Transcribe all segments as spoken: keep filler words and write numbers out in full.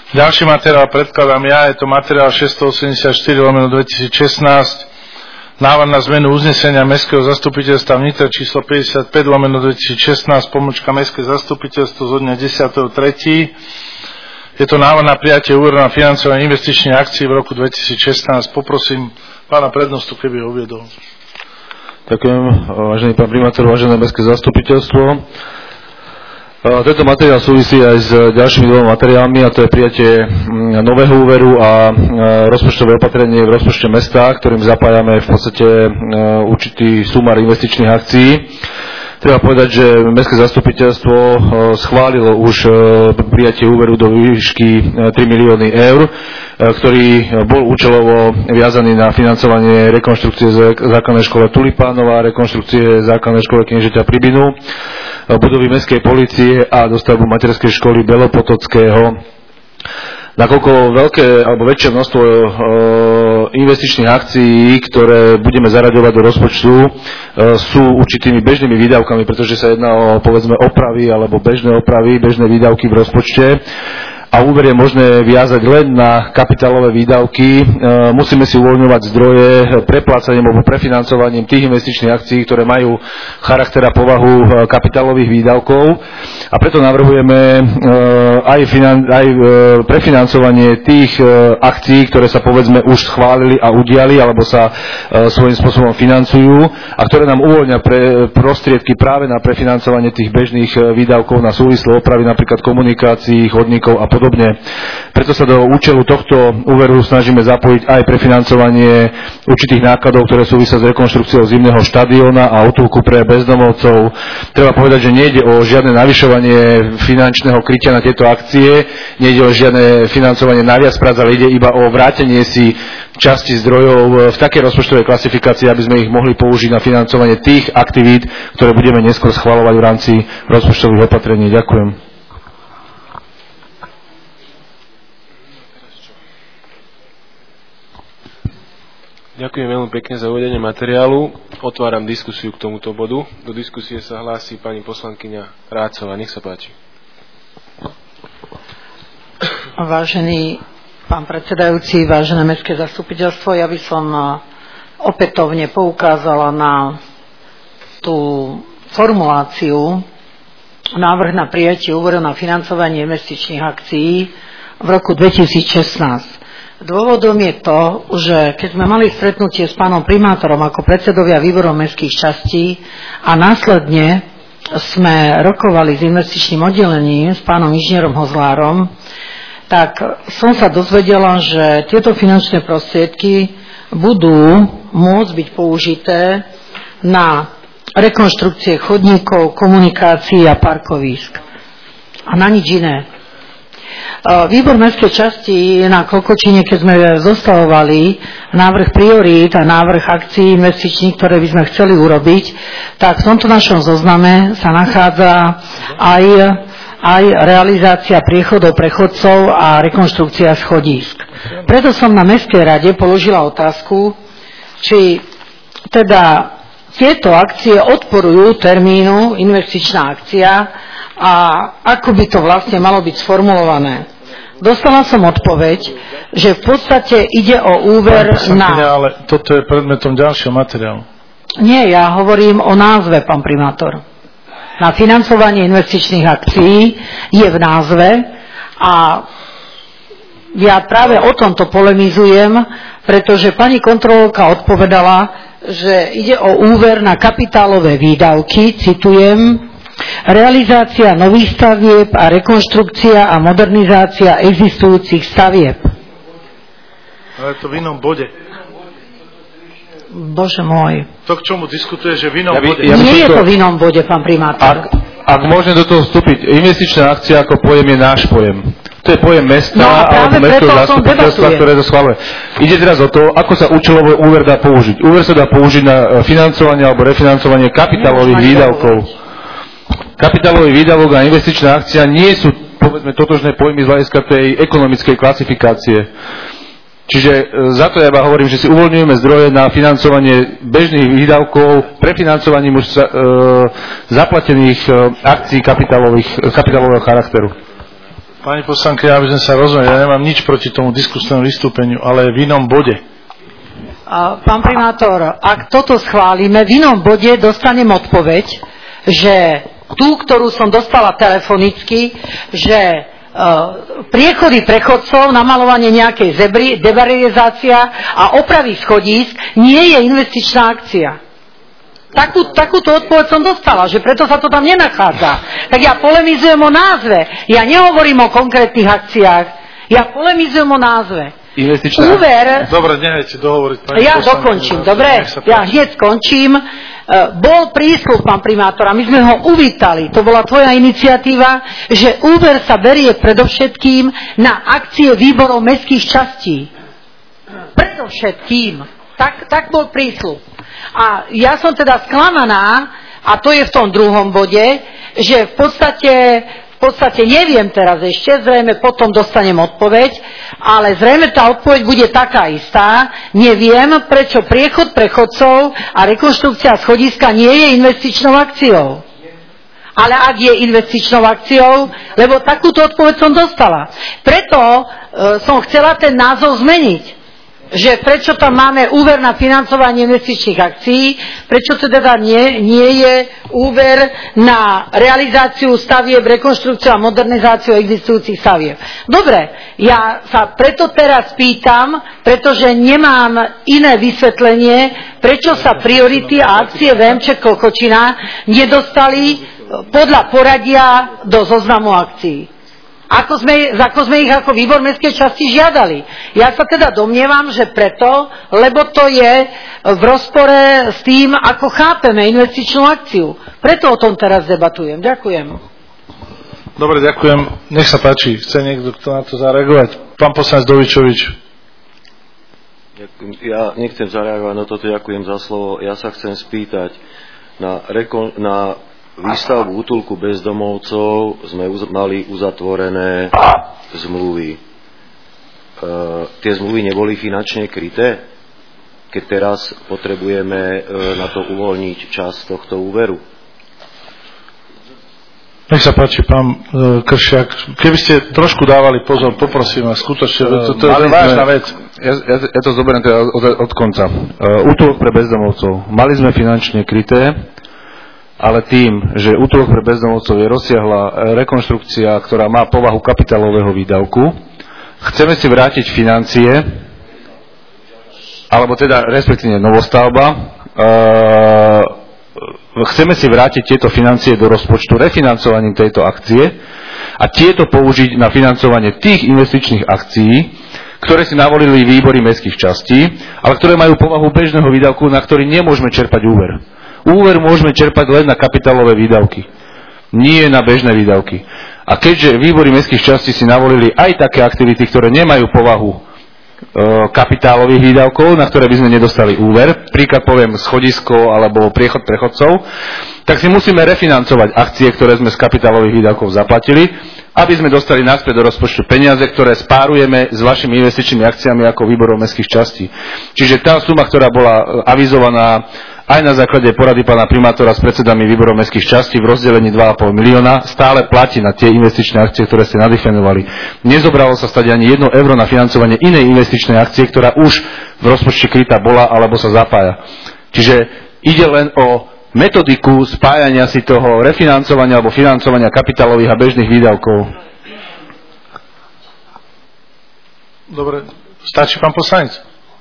Ďalší materiál predkladám ja, je to materiál šesťstoosemdesiatštyri lomeno dvetisícšestnásť, návrh na zmenu uznesenia Mestského zastupiteľstva v Nitre číslo päťdesiatpäť lomeno dvetisícšestnásť, pomlčka Mestské zastupiteľstvo zo dňa desiateho tretieho Je to návrh na prijatie úveru na financovanie investičných akcií v roku dvetisícšestnásť. Poprosím pána prednostu, keby ho uviedol. Ďakujem, vážený pán primátor, vážené Mestské zastupiteľstvo. Tento materiál súvisí aj s ďalšími dvoma materiálmi, a to je prijatie nového úveru a rozpočtové opatrenie v rozpočte mesta, ktorým zapájame v podstate určitý sumár investičných akcií. Treba povedať, že Mestské zastupiteľstvo schválilo už prijatie úveru do výšky tri milióny eur, ktorý bol účelovo viazaný na financovanie rekonštrukcie základnej škole Tulipánova, rekonštrukcie základnej školy Kniežaťa Pribinu, budovy Mestskej polície a dostavbu materskej školy Belopotockého. Nakoľko veľké alebo väčšie množstvo e, investičných akcií, ktoré budeme zaraďovať do rozpočtu, e, sú určitými bežnými výdavkami, pretože sa jedná o, povedzme, opravy alebo bežné opravy, bežné výdavky v rozpočte. A úver je možné viazať len na kapitálové výdavky. E, musíme si uvoľňovať zdroje preplácaním alebo prefinancovaním tých investičných akcií, ktoré majú charakter a povahu kapitálových výdavkov. A preto navrhujeme e, aj, finan- aj e, prefinancovanie tých e, akcií, ktoré sa povedzme už schválili a udiali, alebo sa e, svojím spôsobom financujú a ktoré nám uvoľňa pre prostriedky práve na prefinancovanie tých bežných e, výdavkov na súvislé opravy, napríklad komunikácií, chodníkov a podobne. Preto sa do účelu tohto úveru snažíme zapojiť aj prefinancovanie určitých nákladov, ktoré súvisia s rekonštrukciou zimného štadióna a útulku pre bezdomovcov. Treba povedať, že nejde o žiadne navyšovanie finančného krytia na tieto akcie, nejde o žiadne financovanie naviac prác, ale ide iba o vrátenie si časti zdrojov v takej rozpočtovej klasifikácii, aby sme ich mohli použiť na financovanie tých aktivít, ktoré budeme neskôr schvaľovať v rámci rozpočtových opatrení. Ďakujem. Ďakujem veľmi pekne za uvedenie materiálu. Otváram diskusiu k tomuto bodu. Do diskusie sa hlási pani poslankyňa Rácová. Nech sa páči. Vážený pán predsedajúci, vážené Mestské zastupiteľstvo, ja by som opätovne poukázala na tú formuláciu návrh na prijatie úveru na financovanie investičných akcií v roku dvetisícšestnásť. Dôvodom je to, že keď sme mali stretnutie s pánom primátorom ako predsedovia výborov mestských častí a následne sme rokovali s investičným oddelením s pánom inžinierom Hozlárom, tak som sa dozvedela, že tieto finančné prostriedky budú môcť byť použité na rekonštrukcie chodníkov, komunikácií a parkovísk. A na nič iné. Výbor mestskej časti na Kokočine, keď sme zostavovali návrh priorít a návrh akcií investičných, ktoré by sme chceli urobiť, tak v tomto našom zozname sa nachádza aj, aj realizácia priechodov pre chodcov a rekonštrukcia schodísk. Preto som na Mestskej rade položila otázku, či teda tieto akcie odporujú termínu investičná akcia a ako by to vlastne malo byť sformulované. Dostala som odpoveď, že v podstate ide o úver na... Ale toto je predmetom ďalšieho materiálu. Nie, ja hovorím o názve, pán primátor. Na financovanie investičných akcií je v názve a ja práve o tomto polemizujem, pretože pani kontrolórka odpovedala, že ide o úver na kapitálové výdavky, citujem, realizácia nových stavieb a rekonštrukcia a modernizácia existujúcich stavieb. Ale to v inom bode. Bože môj. To, k čomu diskutuje, že v inom ja by, bode. Ja by Nie je to, to v inom bode, pán primátor. Ak, ak môžem do toho vstúpiť, investičná akcia ako pojem je náš pojem. To je pojem mesta, no, alebo mestského zastupiteľstva, ktoré to schvaľuje. Ide teraz o to, ako sa účelovo úver dá použiť. Úver sa dá použiť na financovanie alebo refinancovanie kapitálových výdavkov. Kapitálový výdavok a investičná akcia nie sú, povedzme, totožné pojmy z hľadiska tej ekonomickej klasifikácie. Čiže za to ja iba hovorím, že si uvoľňujeme zdroje na financovanie bežných výdavkov, prefinancovaním už e, zaplatených e, akcií kapitálového charakteru. Pani poslanky, aby sme sa rozumeli, ja nemám nič proti tomu diskusnému vystúpeniu, ale v inom bode. Pán primátor, ak toto schválime, v inom bode dostanem odpoveď, že tú, ktorú som dostala telefonicky, že uh, priechody prechodcov, namalovanie nejakej zebry, debarizácia a opravy schodísk nie je investičná akcia. Takú, takúto odpoveď som dostala, že preto sa to tam nenachádza. Tak ja polemizujem o názve. Ja nehovorím o konkrétnych akciách. Ja polemizujem o názve. Investičná... Úver... Dobre, nehajte dohovoriť. Pani ja poslanky, dokončím, dobre? Ja hneď skončím. Bol prísľub, pán primátor, a my sme ho uvítali. To bola tvoja iniciatíva, že úver sa berie predovšetkým na akcie výborov mestských častí. Predovšetkým. Tak, tak bol prísľub. A ja som teda sklamaná, a to je v tom druhom bode, že v podstate, v podstate neviem teraz ešte, zrejme potom dostanem odpoveď, ale zrejme tá odpoveď bude taká istá. Neviem, prečo priechod prechodcov a rekonštrukcia schodiska nie je investičnou akciou. Ale ak je investičnou akciou, lebo takúto odpoveď som dostala. Preto e, som chcela ten názov zmeniť. Že prečo tam máme úver na financovanie investičných akcií, prečo teda nie, nie je úver na realizáciu stavieb, rekonštrukciu a modernizáciu existujúcich stavieb. Dobre, ja sa preto teraz pýtam, pretože nemám iné vysvetlenie, prečo sa priority a akcie vé em čé Klokočina nedostali podľa poradia do zoznamu akcií. Ako sme, ako sme ich ako výbor mestskej časti žiadali. Ja sa teda domnievam, že preto, lebo to je v rozpore s tým, ako chápeme investičnú akciu. Preto o tom teraz debatujem. Ďakujem. Dobre, ďakujem. Nech sa páči. Chce niekto na to zareagovať? Pán poslanec Dovičovič. Ja nechcem zareagovať na toto, ďakujem za slovo. Ja sa chcem spýtať na, rekon, na výstavbu útulku bezdomovcov sme uz- mali uzatvorené zmluvy. E, tie zmluvy neboli finančne kryté, keď teraz potrebujeme e, na to uvoľniť časť tohto úveru. Nech sa páči, pán e, Kršiak. Keby ste trošku dávali pozor, poprosím vás, skutočne, to, to je vážna vec. Ja, ja, ja to zoberiem teda od, od konca. E, útulok pre bezdomovcov. Mali sme finančne kryté, ale tým, že útulok pre bezdomovcov je rozsiahla rekonštrukcia, ktorá má povahu kapitálového výdavku, chceme si vrátiť financie, alebo teda respektíve novostavba, e, chceme si vrátiť tieto financie do rozpočtu refinancovaním tejto akcie a tieto použiť na financovanie tých investičných akcií, ktoré si navolili výbory mestských častí, ale ktoré majú povahu bežného výdavku, na ktorý nemôžeme čerpať úver. Úver môžeme čerpať len na kapitálové výdavky, nie na bežné výdavky. A keďže výbory mestských častí si navolili aj také aktivity, ktoré nemajú povahu e, kapitálových výdavkov, na ktoré by sme nedostali úver, príklad poviem schodisko alebo priechod prechodcov, tak si musíme refinancovať akcie, ktoré sme z kapitálových výdavkov zaplatili, aby sme dostali naspäť do rozpočtu peniaze, ktoré spárujeme s vašimi investičnými akciami ako výborov mestských častí. Čiže tá suma, ktorá bola avizovaná aj na základe porady pána primátora s predsedami výborov mestských častí v rozdelení dva a pol milióna, stále platí na tie investičné akcie, ktoré ste nadefinovali. Nezobralo sa stať ani jedno euro na financovanie inej investičnej akcie, ktorá už v rozpočte krytá bola alebo sa zapája. Čiže ide len o metodiku spájania si toho refinancovania alebo financovania kapitálových a bežných výdavkov. Dobre, stačí pán poslanec?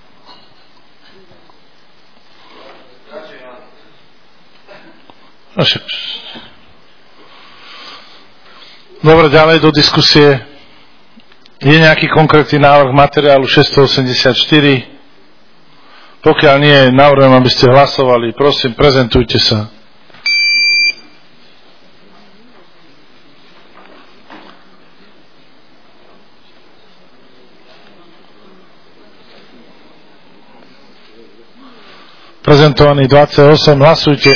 Dobre, ďalej do diskusie. Je nejaký konkrétny návrh materiálu šesťstoosemdesiatštyri? Pokiaľ nie, navrhujem, aby ste hlasovali. Prosím, prezentujte sa. Prezentovaný dvadsaťosem, hlasujte.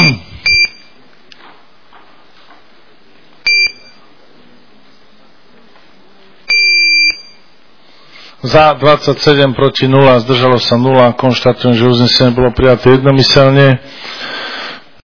Za dvadsaťsedem, proti nula, zdržalo sa nula. Konštatujem, že uznesenie bolo prijaté jednomyselne.